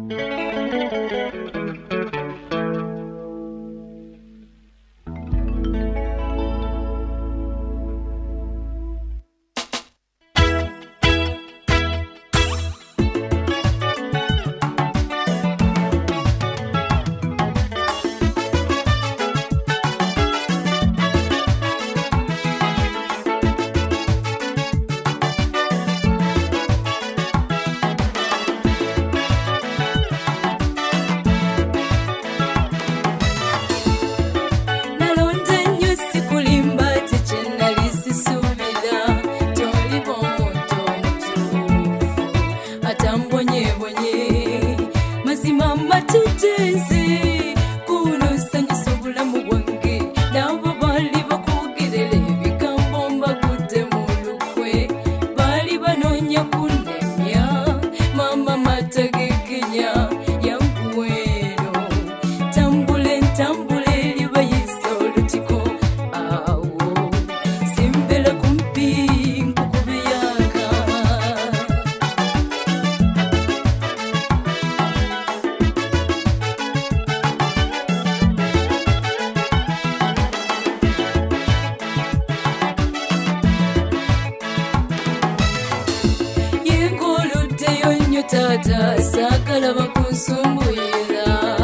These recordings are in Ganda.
Tata sakala bakunsumbuira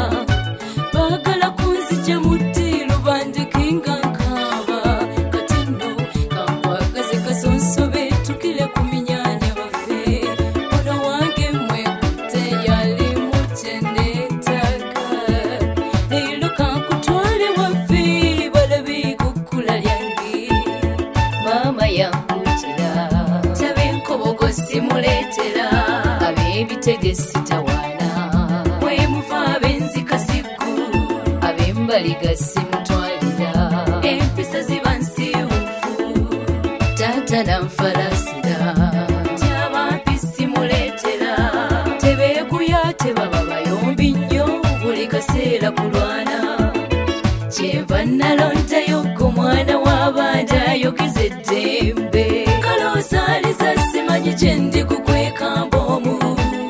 bakala kunzija mutiro bandikinga nkaba katino kakwagaze kasonsobe tukile kuminyanya bafe ono wange mwekute yali muchenetaka leero kankutwale wafe balabi kukula lyange mama yankutira tabe nkobogo simuletera ebitegesi tawana mwe muva benzi kasiku abembaliga simutwalira empisa ziba nsiufu tata namfalasira tyabapisi muletera tebekuya tebaba bayombi nnyo buli kaseera kulwana kyenva nalontayogo mwana w'abanja ayogeza eddembe kalosaaliza simanyi kyendi kukwekamba omu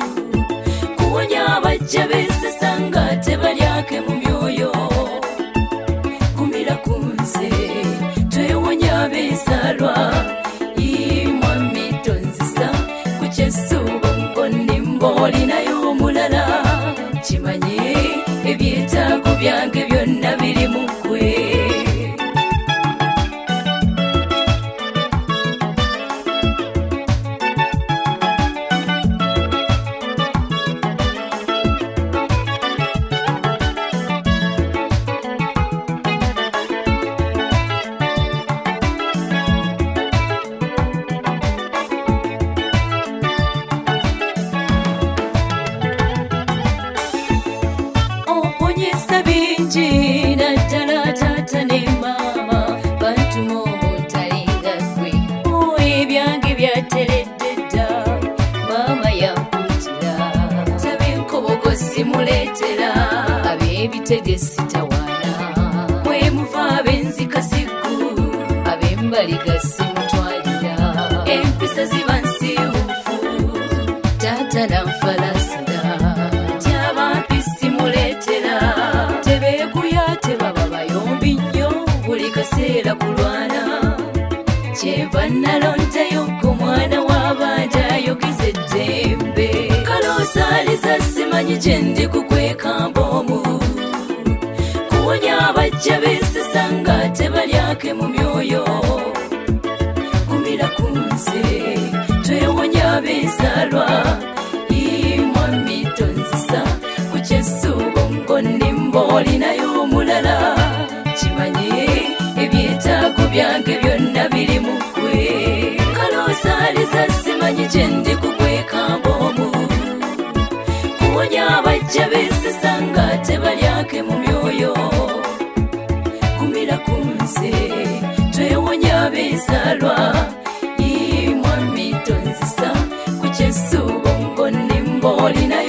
jabese sanga tebalyake mu myoyo kumira kunze twewonya besalwa imwami tonzisa kuchesubo ngoni mboli nayo mulala kimanye ebyetaago byange byonna biri mu ggwe simuletera abebitegesi tawana mwe muva benzi kasiku abembaliga simutwalira empisa ziba nsiufu tata namfalasira tyabapisi muletera tebekuya tebaba bayombi nnyo buli kaseera kulwana kyenva nalontayogo mwana w'abanja ayogeza eddembe kalosaaliza simanyi kyendi kukwekamba omu kuwonya abajja besesanga tebalyake mu myoyo kumira kunze twewonya besalwa imwami tonzisa kukyesubo ngoni mboli nayo mulala kimanye ebyetaago byange byonna biri mu ggwe kalosaaliza simanyi kyendi kukwekamba omu kuwonya abajja besesanga tebalyake mu myoyo kumira kunze twewonya besalwa imwami tonzisa kukyesubo ngoni mboli nayo